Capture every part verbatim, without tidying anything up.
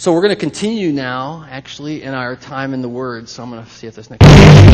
So we're going to continue now, actually, in our time in the Word. So I'm going to see if this next...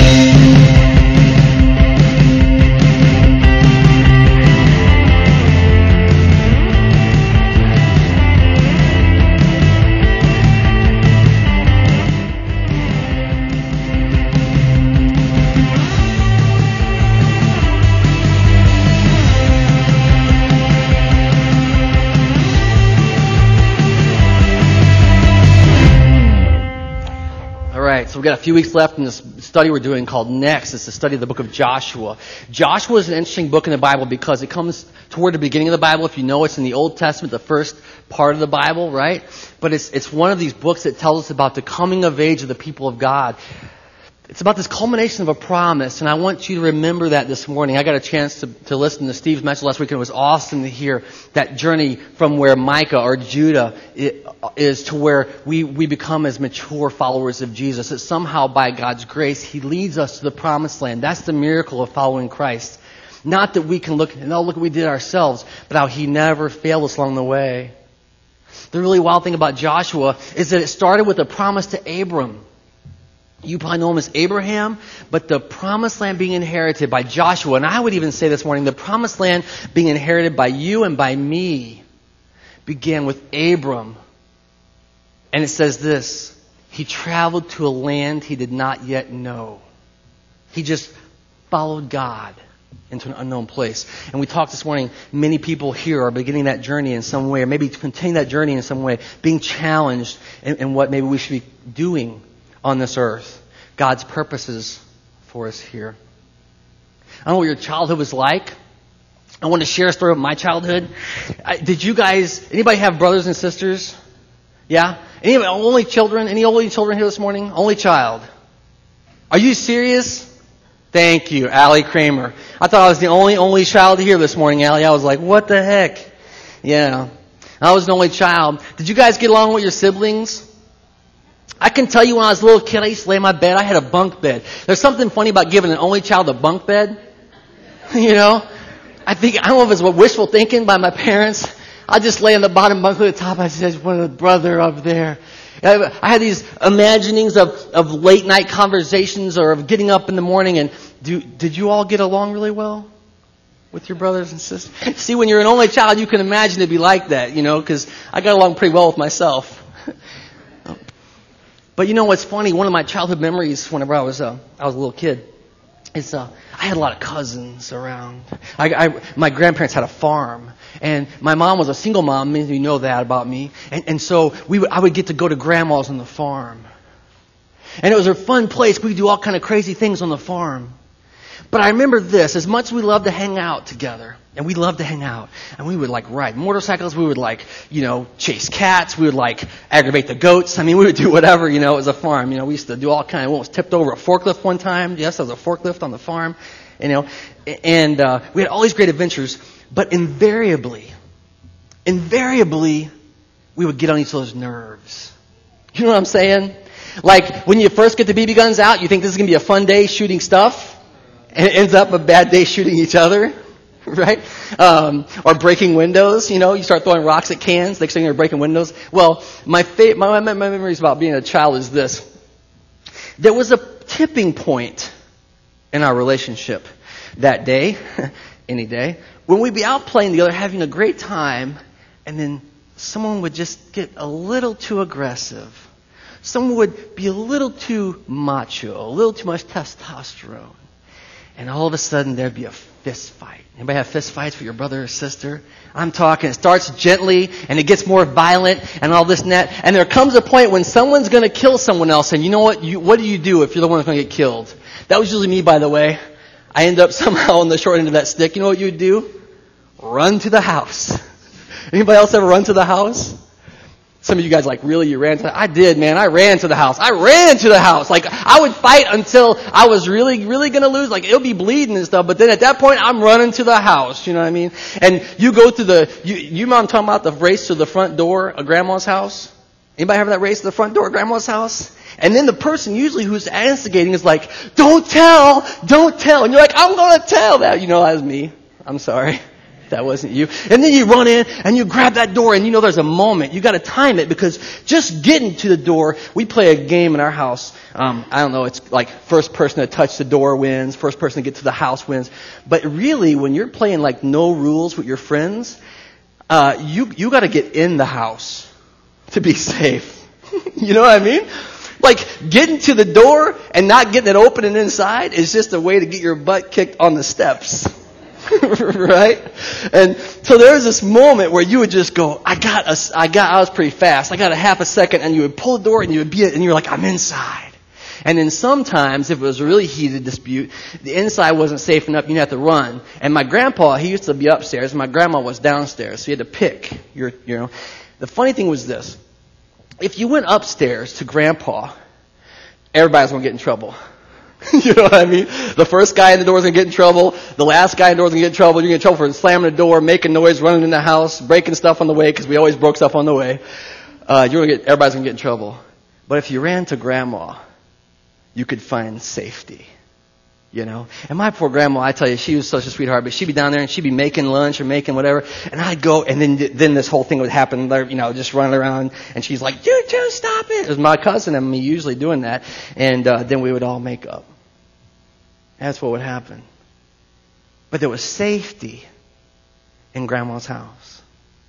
So we've got a few weeks left in this study we're doing called Next. It's the study of the book of Joshua. Joshua is an interesting book in the Bible because it comes toward the beginning of the Bible. If you know, it's in the Old Testament, the first part of the Bible, right? But it's it's one of these books that tells us about the coming of age of the people of God. It's about this culmination of a promise, and I want you to remember that this morning. I got a chance to, to listen to Steve's message last week, and it was awesome to hear that journey from where Micah or Judah is to where we, we become as mature followers of Jesus. That somehow by God's grace, He leads us to the promised land. That's the miracle of following Christ. Not that we can look and oh, look what we did ourselves, but how He never failed us along the way. The really wild thing about Joshua is that it started with a promise to Abram. You probably know him as Abraham, but the promised land being inherited by Joshua, and I would even say this morning, the promised land being inherited by you and by me began with Abram. And it says this, he traveled to a land he did not yet know. He just followed God into an unknown place. And we talked this morning, many people here are beginning that journey in some way, or maybe continuing that journey in some way, being challenged in, in what maybe we should be doing on this earth. God's purposes for us here. I don't know what your childhood was like. I want to share a story of my childhood. I, did you guys, anybody have brothers and sisters? Yeah? Any only children? Any only children here this morning? Only child. Are you serious? Thank you, Allie Kramer. I thought I was the only only child here this morning, Allie. I was like, what the heck? Yeah. I was an only child. Did you guys get along with your siblings? I can tell you when I was a little kid, I used to lay in my bed. I had a bunk bed. There's something funny about giving an only child a bunk bed. You know? I think, I don't know if it's what wishful thinking by my parents. I just lay on the bottom bunk at the top. I said, "What a brother up there." I had these imaginings of, of late night conversations or of getting up in the morning. And do, did you all get along really well with your brothers and sisters? See, when you're an only child, you can imagine it'd be like that, you know, because I got along pretty well with myself. But you know what's funny? One of my childhood memories, whenever I was uh, I was a little kid, is uh, I had a lot of cousins around. I, I, my grandparents had a farm, and my mom was a single mom. Many of you know that about me. And, and so we would, I would get to go to grandma's on the farm, and it was a fun place. We would do all kind of crazy things on the farm. But I remember this: as much as we loved to hang out together, and we loved to hang out, and we would like ride motorcycles, we would like, you know, chase cats, we would like aggravate the goats. I mean, we would do whatever, you know, it was a farm. You know, we used to do all kind of, we almost tipped over a forklift one time. Yes, there was a forklift on the farm, you know, and uh, we had all these great adventures. But invariably, invariably, we would get on each other's nerves. You know what I'm saying? Like when you first get the B B guns out, you think this is going to be a fun day shooting stuff. And it ends up a bad day shooting each other, right? Um, or breaking windows, you know, you start throwing rocks at cans, next thing you're breaking windows. Well, my, fa- my, my, my memories about being a child is this. There was a tipping point in our relationship that day, any day, when we'd be out playing together, having a great time, and then someone would just get a little too aggressive. Someone would be a little too macho, a little too much testosterone. And all of a sudden, there'd be a fist fight. Anybody have fist fights with your brother or sister? I'm talking, it starts gently, and it gets more violent, and all this and that. And there comes a point when someone's going to kill someone else, and you know what? You, what do you do if you're the one that's going to get killed? That was usually me, by the way. I end up somehow on the short end of that stick. You know what you would do? Run to the house. Anybody else ever run to the house? Some of you guys like, really, you ran to the I did, man. I ran to the house. I ran to the house. Like, I would fight until I was really, really going to lose. Like, it'll be bleeding and stuff. But then at that point, I'm running to the house. You know what I mean? And you go to the, you, you know what I'm talking about, the race to the front door of grandma's house? Anybody have that race to the front door of grandma's house? And then the person usually who's instigating is like, don't tell, don't tell. And you're like, I'm going to tell that. You know, that was me. I'm sorry. That wasn't you. And then you run in and you grab that door, and you know there's a moment. You got to time it, because just getting to the door, we play a game in our house. Um, I don't know, it's like first person to touch the door wins, first person to get to the house wins. But really, when you're playing like no rules with your friends, uh, you you got to get in the house to be safe. You know what I mean? Like, getting to the door and not getting it open and inside is just a way to get your butt kicked on the steps. Right? And so there was this moment where you would just go, I got a, I got, I was pretty fast. I got a half a second, and you would pull the door and you would be, and you were like, I'm inside. And then sometimes, if it was a really heated dispute, the inside wasn't safe enough, you'd have to run. And my grandpa, he used to be upstairs, and my grandma was downstairs, so you had to pick your, you know. The funny thing was this. If you went upstairs to grandpa, everybody's going to get in trouble. You know what I mean? The first guy in the door is going to get in trouble. The last guy in the door is going to get in trouble. You're going to get in trouble for slamming the door, making noise, running in the house, breaking stuff on the way, because we always broke stuff on the way. Uh, you're going to get, everybody's going to get in trouble. But if you ran to grandma, you could find safety. You know? And my poor grandma, I tell you, she was such a sweetheart, but she'd be down there and she'd be making lunch or making whatever, and I'd go, and then then this whole thing would happen, you know, just running around, and she's like, "You two, stop it!" It was my cousin and me usually doing that, and uh, then we would all make up. That's what would happen. But there was safety in grandma's house.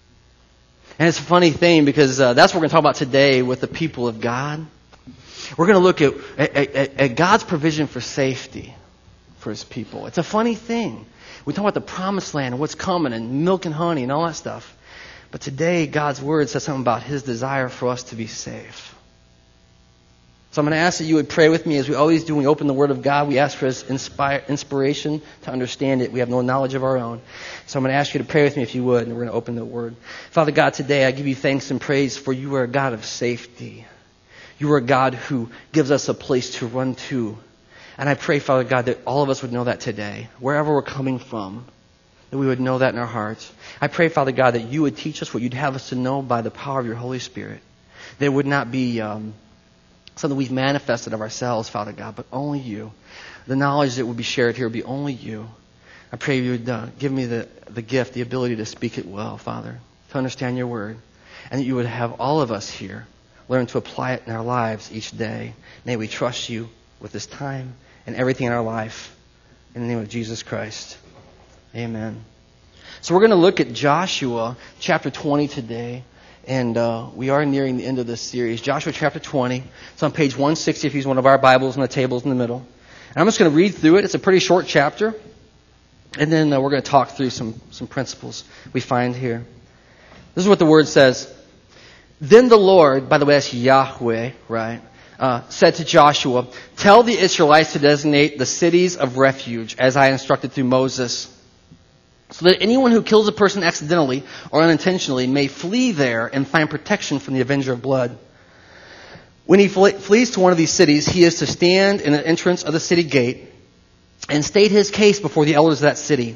And it's a funny thing, because uh, that's what we're going to talk about today with the people of God. We're going to look at, at, at, at God's provision for safety for His people. It's a funny thing. We talk about the promised land and what's coming and milk and honey and all that stuff. But today, God's Word says something about His desire for us to be safe. So I'm going to ask that you would pray with me, as we always do when we open the Word of God. We ask for His inspire, inspiration to understand it. We have no knowledge of our own. So I'm going to ask you to pray with me if you would, and we're going to open the Word. Father God, today I give you thanks and praise, for you are a God of safety. You are a God who gives us a place to run to. And I pray, Father God, that all of us would know that today, wherever we're coming from, that we would know that in our hearts. I pray, Father God, that you would teach us what you'd have us to know by the power of your Holy Spirit. That it would not be um, something we've manifested of ourselves, Father God, but only you. The knowledge that would be shared here would be only you. I pray you would uh, give me the, the gift, the ability to speak it well, Father, to understand your word, and that you would have all of us here learn to apply it in our lives each day. May we trust you with this time and everything in our life. In the name of Jesus Christ. Amen. So we're going to look at Joshua chapter twenty today. And uh, we are nearing the end of this series. Joshua chapter twenty. It's on page one sixty if you use one of our Bibles, and the table's in the middle. And I'm just going to read through it. It's a pretty short chapter. And then uh, we're going to talk through some, some principles we find here. This is what the Word says. Then the Lord, by the way, that's Yahweh, right, uh, said to Joshua, "Tell the Israelites to designate the cities of refuge, as I instructed through Moses, so that anyone who kills a person accidentally or unintentionally may flee there and find protection from the avenger of blood. When he flees to one of these cities, he is to stand in the entrance of the city gate and state his case before the elders of that city.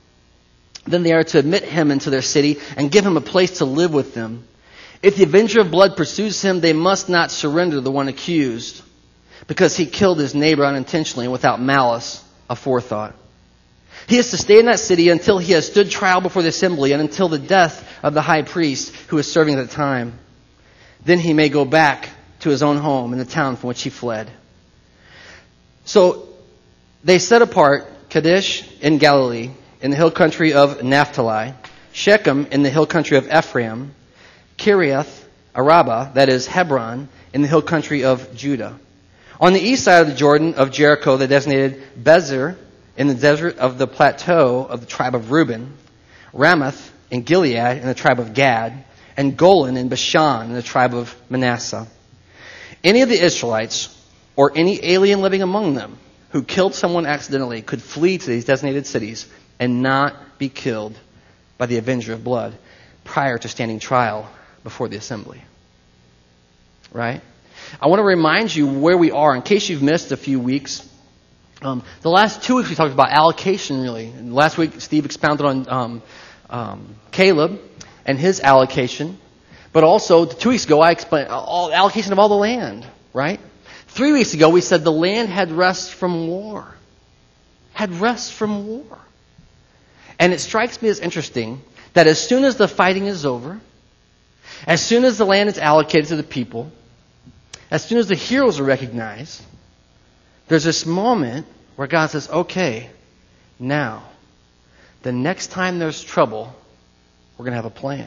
Then they are to admit him into their city and give him a place to live with them. If the avenger of blood pursues him, they must not surrender the one accused, because he killed his neighbor unintentionally and without malice aforethought. He is to stay in that city until he has stood trial before the assembly and until the death of the high priest who is serving at the time. Then he may go back to his own home in the town from which he fled." So they set apart Kadesh in Galilee, in the hill country of Naphtali, Shechem in the hill country of Ephraim, Kiriath Araba, that is Hebron, in the hill country of Judah. On the east side of the Jordan of Jericho, they designated Bezer in the desert of the plateau of the tribe of Reuben, Ramoth in Gilead in the tribe of Gad, and Golan in Bashan in the tribe of Manasseh. Any of the Israelites or any alien living among them who killed someone accidentally could flee to these designated cities and not be killed by the avenger of blood prior to standing trial before the assembly. Right? I want to remind you where we are in case you've missed a few weeks. Um, the last two weeks we talked about allocation, really. And last week Steve expounded on um, um, Caleb and his allocation. But also, two weeks ago, I explained all, allocation of all the land, right? Three weeks ago, we said the land had rest from war. Had rest from war. And it strikes me as interesting that as soon as the fighting is over, as soon as the land is allocated to the people, as soon as the heroes are recognized, there's this moment where God says, okay, now, the next time there's trouble, we're going to have a plan.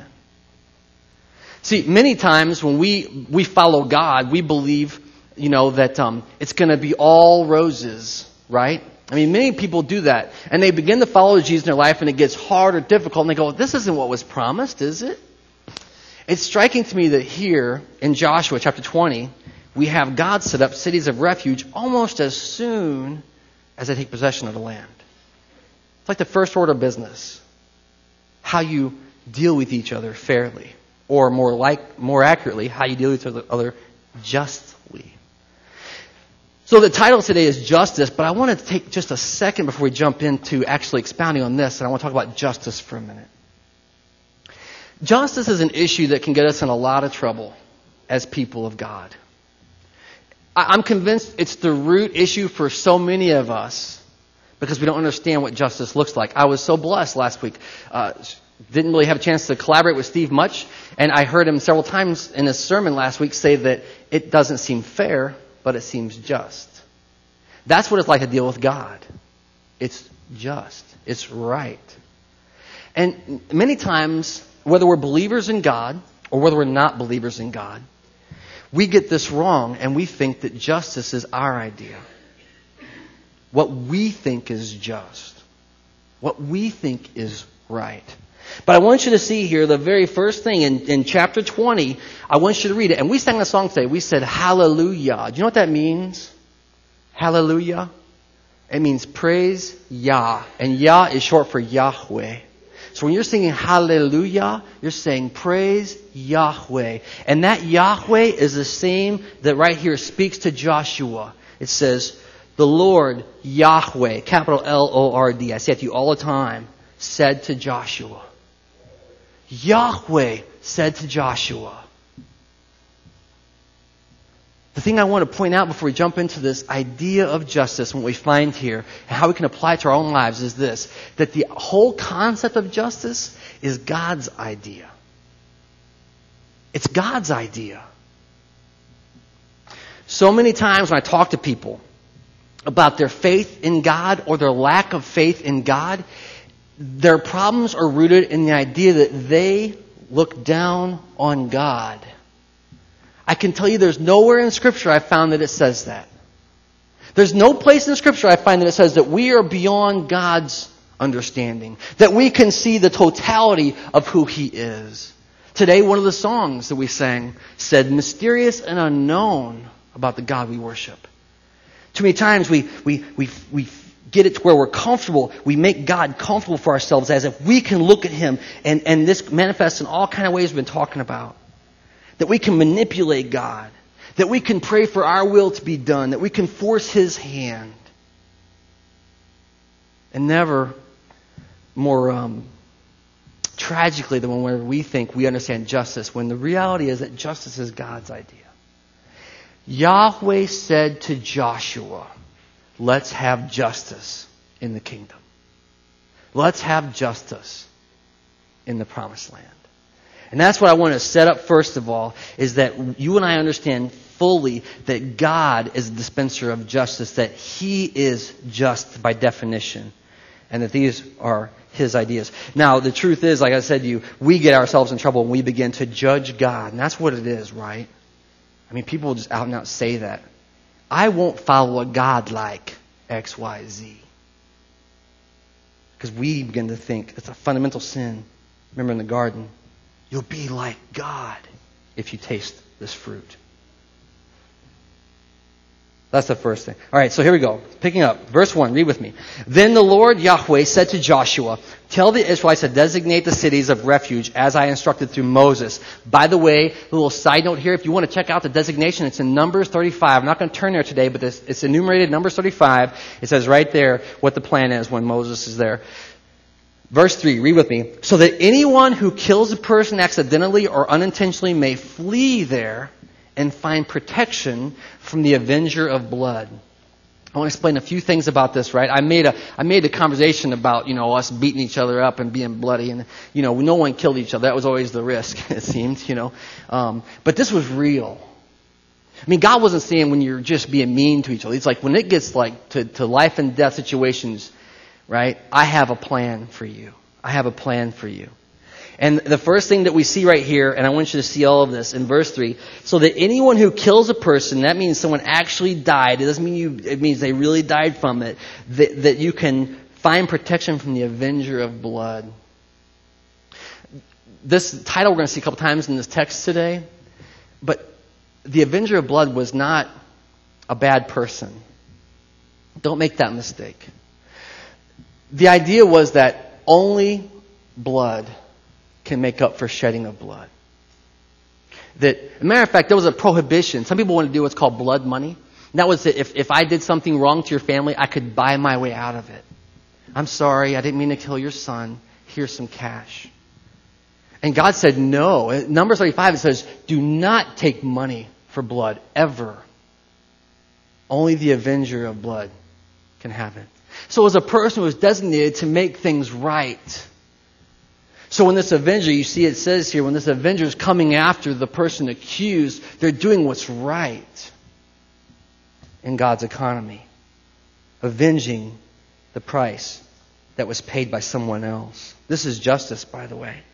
See, many times when we, we follow God, we believe, you know, that um, it's going to be all roses, right? I mean, many people do that. And they begin to follow Jesus in their life, and it gets hard or difficult, and they go, this isn't what was promised, is it? It's striking to me that here in Joshua chapter twenty, we have God set up cities of refuge almost as soon as they take possession of the land. It's like the first order of business. How you deal with each other fairly. Or more like, more accurately, how you deal with each other justly. So the title today is Justice, but I want to take just a second before we jump into actually expounding on this, and I want to talk about justice for a minute. Justice is an issue that can get us in a lot of trouble as people of God. I'm convinced it's the root issue for so many of us because we don't understand what justice looks like. I was so blessed last week. Uh, didn't really have a chance to collaborate with Steve much, and I heard him several times in his sermon last week say that it doesn't seem fair, but it seems just. That's what it's like to deal with God. It's just. It's right. And many times, whether we're believers in God or whether we're not believers in God, we get this wrong and we think that justice is our idea. What we think is just. What we think is right. But I want you to see here the very first thing in, in chapter twenty. I want you to read it. And we sang a song today. We said, hallelujah. Do you know what that means? Hallelujah. It means praise Yah. And Yah is short for Yahweh. So when you're singing hallelujah, you're saying praise Yahweh. And that Yahweh is the same that right here speaks to Joshua. It says, the Lord Yahweh, capital L O R D, I say it to you all the time, said to Joshua. Yahweh said to Joshua. The thing I want to point out before we jump into this idea of justice and what we find here and how we can apply it to our own lives is this, that the whole concept of justice is God's idea. It's God's idea. So many times when I talk to people about their faith in God or their lack of faith in God, their problems are rooted in the idea that they look down on God. I can tell you there's nowhere in Scripture I found that it says that. There's no place in Scripture I find that it says that we are beyond God's understanding. That we can see the totality of who He is. Today, one of the songs that we sang said, mysterious and unknown about the God we worship. Too many times we, we, we, we get it to where we're comfortable. We make God comfortable for ourselves as if we can look at Him. And, and this manifests in all kind of ways we've been talking about. That we can manipulate God. That we can pray for our will to be done. That we can force His hand. And never more um, tragically than when we think we understand justice, when the reality is that justice is God's idea. Yahweh said to Joshua, let's have justice in the kingdom. Let's have justice in the promised land. And that's what I want to set up first of all, is that you and I understand fully that God is the dispenser of justice, that He is just by definition, and that these are His ideas. Now, the truth is, like I said to you, we get ourselves in trouble when we begin to judge God. And that's what it is, right? I mean, people just out and out say that. I won't follow a God like X, Y, Z. Because we begin to think it's a fundamental sin. Remember in the garden, you'll be like God if you taste this fruit. That's the first thing. All right, so here we go. Picking up. Verse one, read with me. Then the Lord Yahweh said to Joshua, tell the Israelites to designate the cities of refuge as I instructed through Moses. By the way, a little side note here, if you want to check out the designation, it's in Numbers thirty-five. I'm not going to turn there today, but it's, it's enumerated in Numbers thirty-five. It says right there what the plan is when Moses is there. Verse three, read with me. So that anyone who kills a person accidentally or unintentionally may flee there and find protection from the avenger of blood. I want to explain a few things about this, right? I made a I made a conversation about, you know, us beating each other up and being bloody, and, you know, no one killed each other. That was always the risk, it seemed, you know. Um, but this was real. I mean, God wasn't saying when you're just being mean to each other. It's like when it gets like to, to life and death situations, right? I have a plan for you. I have a plan for you. And the first thing that we see right here, and I want you to see all of this in verse three, so that anyone who kills a person, that means someone actually died. It doesn't mean you, it means they really died from it, that, that you can find protection from the avenger of blood. This title we're going to see a couple times in this text today, but the avenger of blood was not a bad person. Don't make that mistake. The idea was that only blood can make up for shedding of blood. That, as a matter of fact, there was a prohibition. Some people want to do what's called blood money. And that was that if, if I did something wrong to your family, I could buy my way out of it. I'm sorry, I didn't mean to kill your son. Here's some cash. And God said no. In Numbers thirty-five, it says, do not take money for blood, ever. Only the avenger of blood can have it. So it was a person who was designated to make things right. So when this avenger, you see it says here, when this avenger is coming after the person accused, they're doing what's right in God's economy. Avenging the price that was paid by someone else. This is justice, by the way.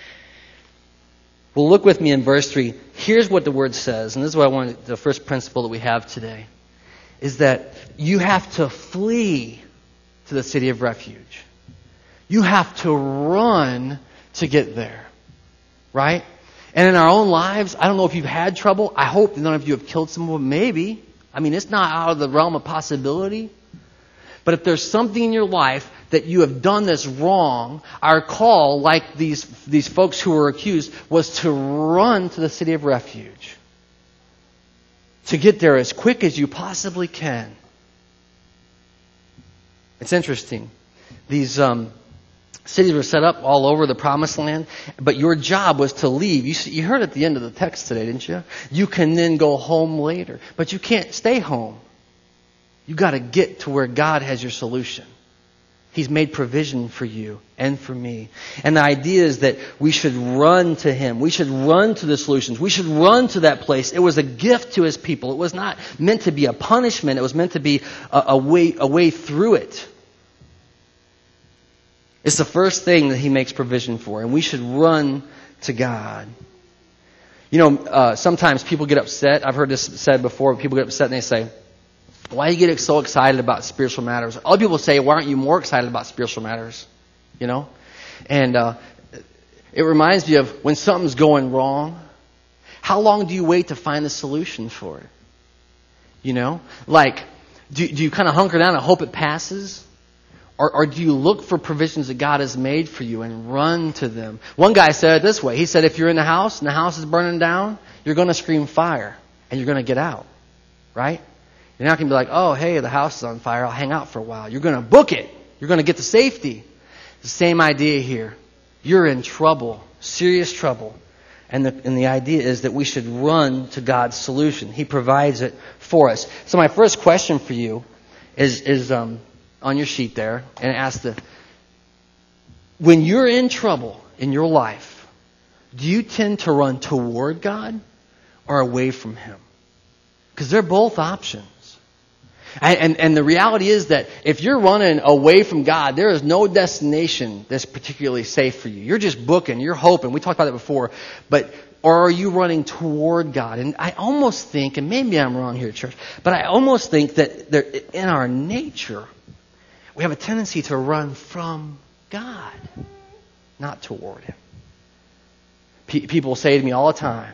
Well, look with me in verse three. Here's what the word says, and this is what I want, the first principle that we have today, is that you have to flee to the city of refuge. You have to run to get there. Right? And in our own lives, I don't know if you've had trouble. I hope none of you have killed someone. Maybe. I mean, it's not out of the realm of possibility. But if there's something in your life that you have done that's wrong, our call, like these, these folks who were accused, was to run to the city of refuge. To get there as quick as you possibly can. It's interesting. These um, cities were set up all over the promised land, but your job was to leave. You, see, you heard at the end of the text today, didn't you? You can then go home later, but you can't stay home. You got to get to where God has your solution. He's made provision for you and for me. And the idea is that we should run to Him. We should run to the solutions. We should run to that place. It was a gift to His people. It was not meant to be a punishment. It was meant to be a, a way, a way through it. It's the first thing that He makes provision for. And we should run to God. You know, uh, sometimes people get upset. I've heard this said before. People get upset and they say, why do you get so excited about spiritual matters? Other people say, why aren't you more excited about spiritual matters? You know? And uh, it reminds me of when something's going wrong, how long do you wait to find the solution for it? You know? Like, do, do you kind of hunker down and hope it passes? Or, or do you look for provisions that God has made for you and run to them? One guy said it this way. He said, if you're in the house and the house is burning down, you're going to scream fire and you're going to get out. Right? You're not going to be like, oh, hey, the house is on fire. I'll hang out for a while. You're going to book it. You're going to get to safety. The same idea here. You're in trouble, serious trouble. And the, and the idea is that we should run to God's solution. He provides it for us. So my first question for you is, is um, on your sheet there. And ask the, when you're in trouble in your life, do you tend to run toward God or away from Him? Because they're both options. And, and, and the reality is that if you're running away from God, there is no destination that's particularly safe for you. You're just booking, you're hoping. We talked about that before. But, or are you running toward God? And I almost think, and maybe I'm wrong here, church, but I almost think that there, in our nature, we have a tendency to run from God, not toward Him. P- people say to me all the time,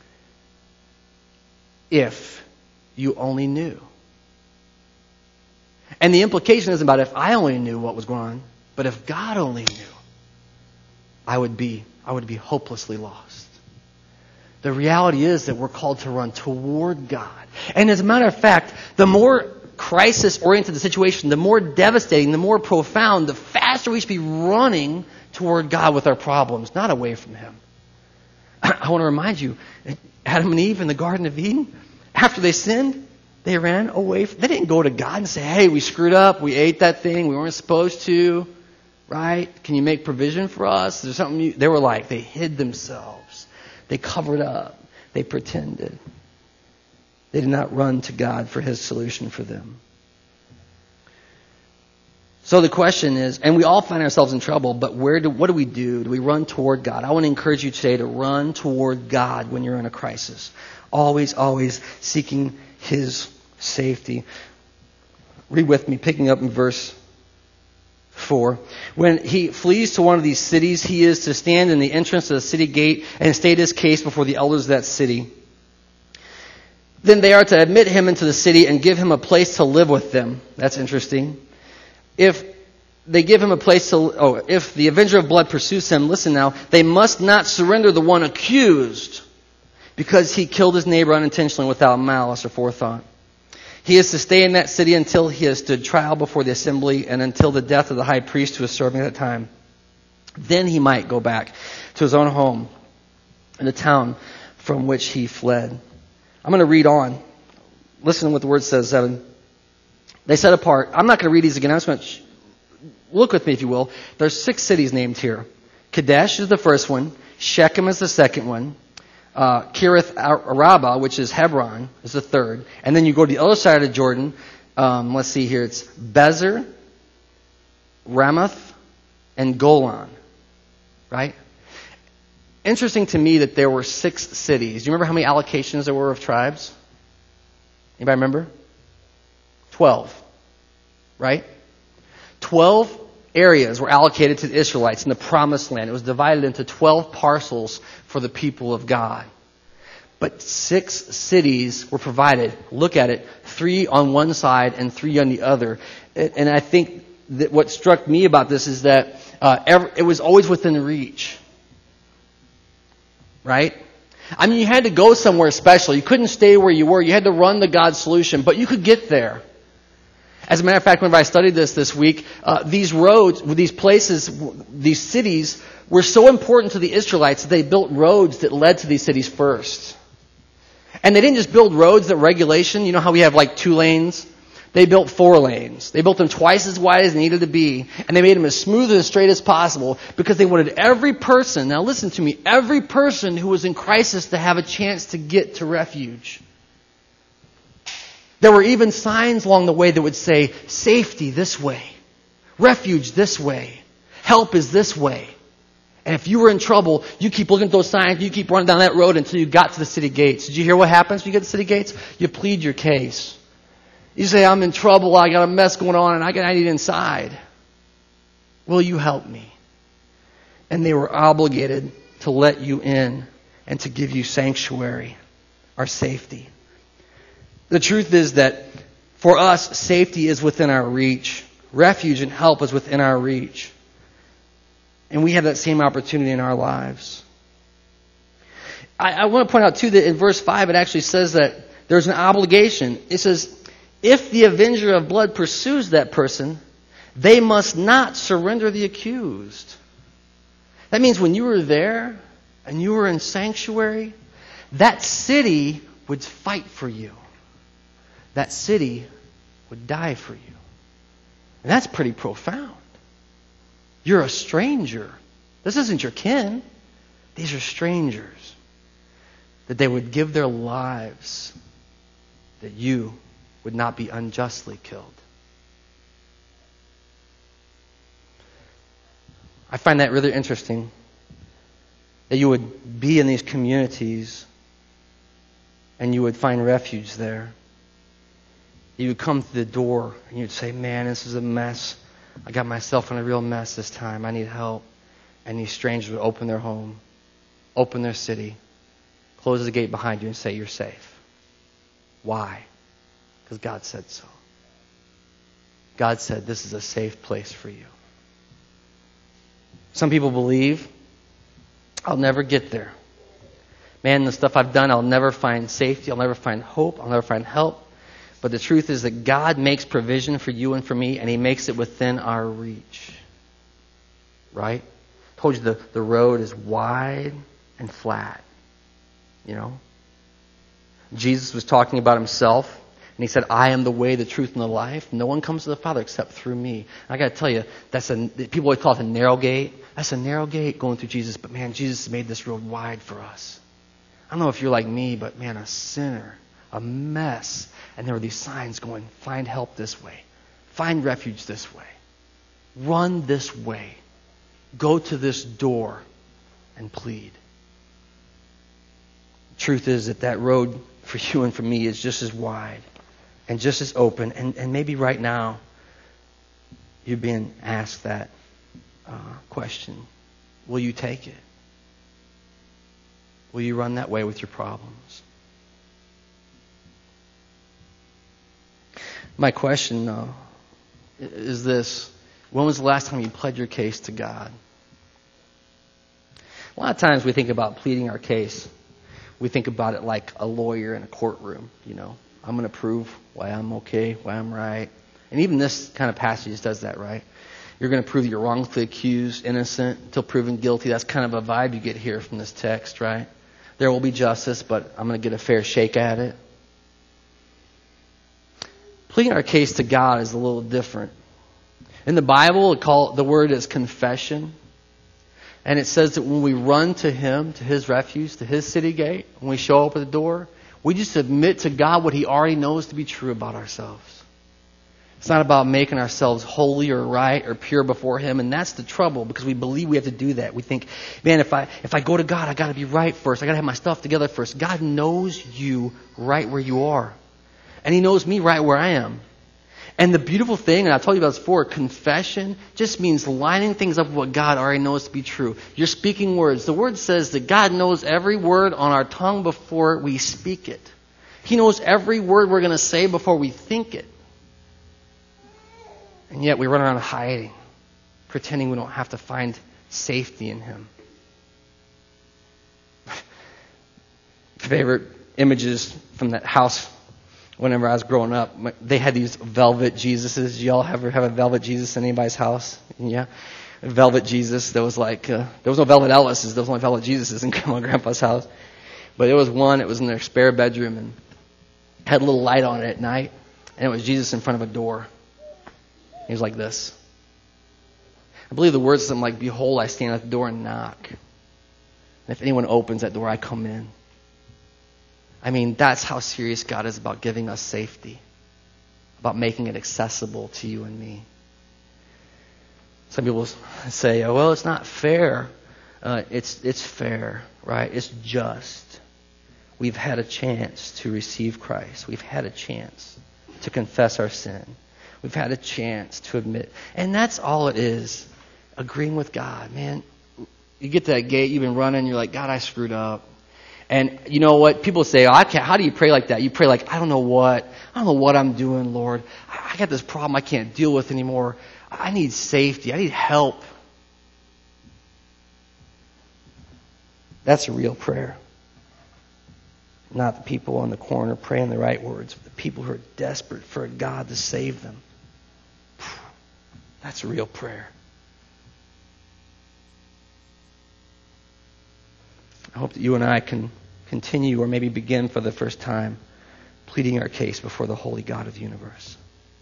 if you only knew. And the implication isn't about if I only knew what was going on, but if God only knew, I would be, I would be hopelessly lost. The reality is that we're called to run toward God. And as a matter of fact, the more crisis-oriented the situation, the more devastating, the more profound, the faster we should be running toward God with our problems, not away from Him. I want to remind you, Adam and Eve in the Garden of Eden, after they sinned, They ran away. From, they didn't go to God and say, hey, we screwed up. We ate that thing. We weren't supposed to. Right? Can you make provision for us? There's something you, they were like, they hid themselves. They covered up. They pretended. They did not run to God for His solution for them. So the question is, and we all find ourselves in trouble, but where do, what do we do? Do we run toward God? I want to encourage you today to run toward God when you're in a crisis. Always, always seeking His safety. Read with me, picking up in verse four. When he flees to one of these cities, he is to stand in the entrance of the city gate and state his case before the elders of that city. Then they are to admit him into the city and give him a place to live with them. That's interesting. If they give him a place to, oh, if the avenger of blood pursues him, listen now, they must not surrender the one accused because he killed his neighbor unintentionally without malice or forethought. He is to stay in that city until he has stood trial before the assembly and until the death of the high priest who is serving at that time. Then he might go back to his own home in the town from which he fled. I'm going to read on. Listen to what the word says, seven. They set apart. I'm not going to read these again. I'm just going to sh- look with me, if you will. There's six cities named here. Kadesh is the first one. Shechem is the second one. Uh, Kirith Araba, which is Hebron, is the third. And then you go to the other side of Jordan. Um, let's see here. It's Bezer, Ramoth, and Golan. Right? Interesting to me that there were six cities. Do you remember how many allocations there were of tribes? Anybody remember? Twelve. Right? Twelve areas were allocated to the Israelites in the Promised Land. It was divided into twelve parcels for the people of God. But six cities were provided. Look at it. Three on one side and three on the other. And I think that what struck me about this is that uh, every, it was always within reach. Right? I mean, you had to go somewhere special. You couldn't stay where you were. You had to run the God solution, but you could get there. As a matter of fact, whenever I studied this this week, uh, these roads, these places, these cities were so important to the Israelites that they built roads that led to these cities first. And they didn't just build roads that regulation. You know how we have like two lanes? They built four lanes. They built them twice as wide as they needed to be. And they made them as smooth and as straight as possible because they wanted every person, now listen to me, every person who was in crisis to have a chance to get to refuge. There were even signs along the way that would say, safety this way, refuge this way, help is this way. And if you were in trouble, you keep looking at those signs, you keep running down that road until you got to the city gates. Did you hear what happens when you get to the city gates? You plead your case. You say, I'm in trouble, I got a mess going on, and I got I need inside. Will you help me? And they were obligated to let you in and to give you sanctuary or safety. The truth is that for us, safety is within our reach. Refuge and help is within our reach. And we have that same opportunity in our lives. I, I want to point out, too, that in verse five, it actually says that there's an obligation. It says, if the avenger of blood pursues that person, they must not surrender the accused. That means when you were there and you were in sanctuary, that city would fight for you. That city would die for you. And that's pretty profound. You're a stranger. This isn't your kin. These are strangers. That they would give their lives that you would not be unjustly killed. I find that really interesting. That you would be in these communities and you would find refuge there. You would come to the door and you'd say, man, this is a mess. I got myself in a real mess this time. I need help. And these strangers would open their home, open their city, close the gate behind you and say, you're safe. Why? Because God said so. God said this is a safe place for you. Some people believe, I'll never get there. Man, the stuff I've done, I'll never find safety. I'll never find hope. I'll never find help. But the truth is that God makes provision for you and for me, and He makes it within our reach. Right? I told you the, the road is wide and flat. You know? Jesus was talking about Himself. And he said, I am the way, the truth, and the life. No one comes to the Father except through me. I got to tell you, that's a, people always call it a narrow gate. That's a narrow gate going through Jesus. But man, Jesus made this road wide for us. I don't know if you're like me, but man, a sinner, a mess. And there were these signs going, find help this way. Find refuge this way. Run this way. Go to this door and plead. The truth is that that road for you and for me is just as wide and just as open. And, and maybe right now you're being asked that uh, question. Will you take it? Will you run that way with your problems? My question, though, is this. When was the last time you pled your case to God? A lot of times we think about pleading our case. We think about it like a lawyer in a courtroom. You know, I'm going to prove why I'm okay, why I'm right. And even this kind of passage does that, right? You're going to prove that you're wrongfully accused, innocent, until proven guilty. That's kind of a vibe you get here from this text, right? There will be justice, but I'm going to get a fair shake at it. Pleading our case to God is a little different. In the Bible, it call, the word is confession. And it says that when we run to Him, to His refuge, to His city gate, when we show up at the door, we just admit to God what He already knows to be true about ourselves. It's not about making ourselves holy or right or pure before Him. And that's the trouble, because we believe we have to do that. We think, man, if I if I go to God, I got to be right first. I got to have my stuff together first. God knows you right where you are. And He knows me right where I am. And the beautiful thing, and I told you about this before, confession just means lining things up with what God already knows to be true. You're speaking words. The word says that God knows every word on our tongue before we speak it. He knows every word we're going to say before we think it. And yet we run around hiding, pretending we don't have to find safety in Him. Favorite images from that house. Whenever I was growing up, they had these velvet Jesuses. Y'all ever have a velvet Jesus in anybody's house? Yeah. A velvet Jesus. There was like, uh, there was no velvet Elvises. There was only velvet Jesuses in Grandma and Grandpa's house. But it was one, it was in their spare bedroom and had a little light on it at night. And it was Jesus in front of a door. He was like this. I believe the words something like, behold, I stand at the door and knock. And if anyone opens that door, I come in. I mean, that's how serious God is about giving us safety, about making it accessible to you and me. Some people say, oh, well, it's not fair. Uh, it's it's fair, right? It's just. We've had a chance to receive Christ. We've had a chance to confess our sin. We've had a chance to admit. And that's all it is, agreeing with God. Man, you get to that gate, you've been running, you're like, God, I screwed up. And you know what? People say, oh, I can't. How do you pray like that? You pray like, I don't know what. I don't know what I'm doing, Lord. I got this problem I can't deal with anymore. I need safety. I need help. That's a real prayer. Not the people on the corner praying the right words, but the people who are desperate for a God to save them. That's a real prayer. I hope that you and I can continue, or maybe begin for the first time, pleading our case before the holy God of the universe.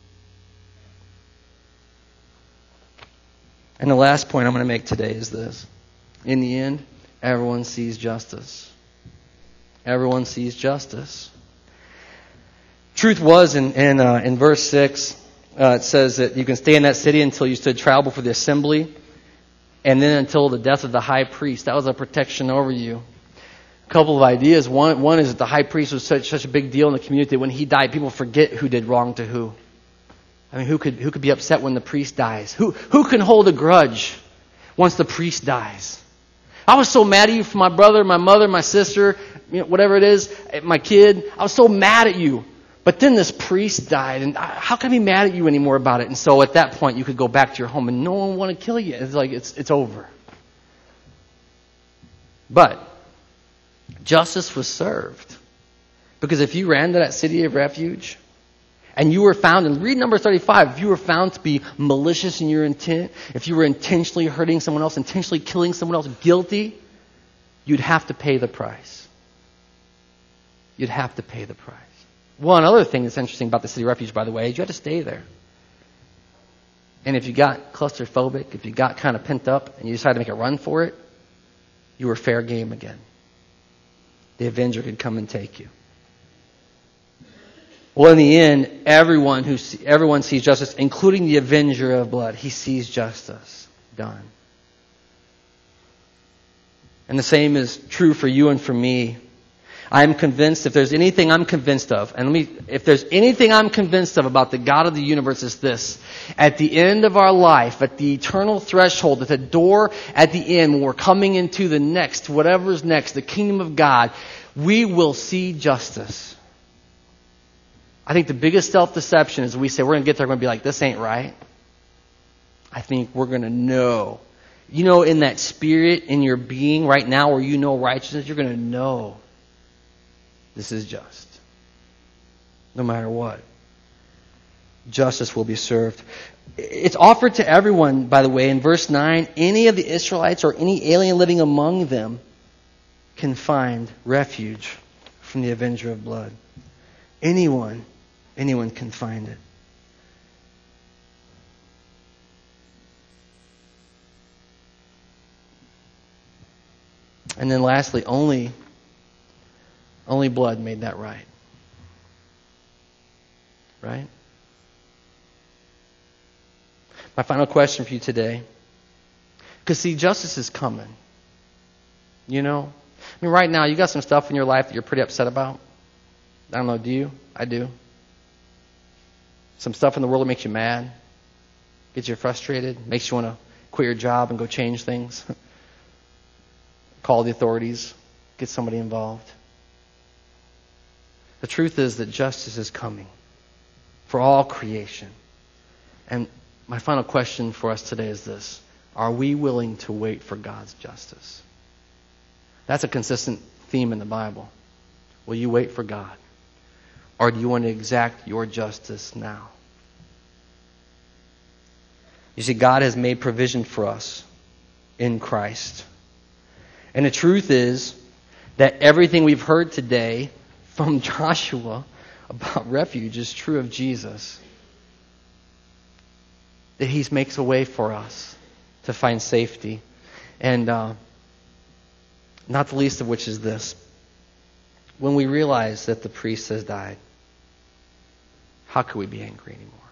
And the last point I'm going to make today is this. In the end, everyone sees justice. Everyone sees justice. Truth was, in in, uh, in verse six, uh, it says that you can stay in that city until you stood trial before the assembly, and then until the death of the high priest. That was a protection over you. A couple of ideas. One, one is that the high priest was such such a big deal in the community that when he died, people forget who did wrong to who. I mean, who could who could be upset when the priest dies? Who who can hold a grudge once the priest dies? I was so mad at you for my brother, my mother, my sister, you know, whatever it is, my kid. I was so mad at you. But then this priest died, and how can I be mad at you anymore about it? And so at that point, you could go back to your home, and no one would want to kill you. It's like it's it's over. But justice was served, because if you ran to that city of refuge, and you were found, and read number thirty-five, if you were found to be malicious in your intent, if you were intentionally hurting someone else, intentionally killing someone else, guilty, you'd have to pay the price. You'd have to pay the price. One other thing that's interesting about the City of Refuge, by the way, is you had to stay there. And if you got claustrophobic, if you got kind of pent up and you decided to make a run for it, you were fair game again. The Avenger could come and take you. Well, in the end, everyone who see, everyone sees justice, including the Avenger of blood. He sees justice done. And the same is true for you and for me. I'm convinced, if there's anything I'm convinced of, and let me, if there's anything I'm convinced of about the God of the universe, is this. At the end of our life, at the eternal threshold, at the door at the end, when we're coming into the next, whatever's next, the kingdom of God, we will see justice. I think the biggest self-deception is we say we're going to get there, we're going to be like, this ain't right. I think we're going to know. You know, in that spirit, in your being right now where you know righteousness, you're going to know this is just. No matter what. Justice will be served. It's offered to everyone, by the way, in verse nine. Any of the Israelites or any alien living among them can find refuge from the Avenger of blood. Anyone, anyone can find it. And then lastly, only Only blood made that right. Right? My final question for you today. Because see, justice is coming. You know? I mean, right now, you got some stuff in your life that you're pretty upset about. I don't know, do you? I do. Some stuff in the world that makes you mad. Gets you frustrated. Makes you want to quit your job and go change things. Call the authorities. Get somebody involved. The truth is that justice is coming for all creation. And my final question for us today is this. Are we willing to wait for God's justice? That's a consistent theme in the Bible. Will you wait for God? Or do you want to exact your justice now? You see, God has made provision for us in Christ. And the truth is that everything we've heard today from Joshua about refuge is true of Jesus. That He makes a way for us to find safety. And uh, not the least of which is this. When we realize that the priest has died, how could we be angry anymore?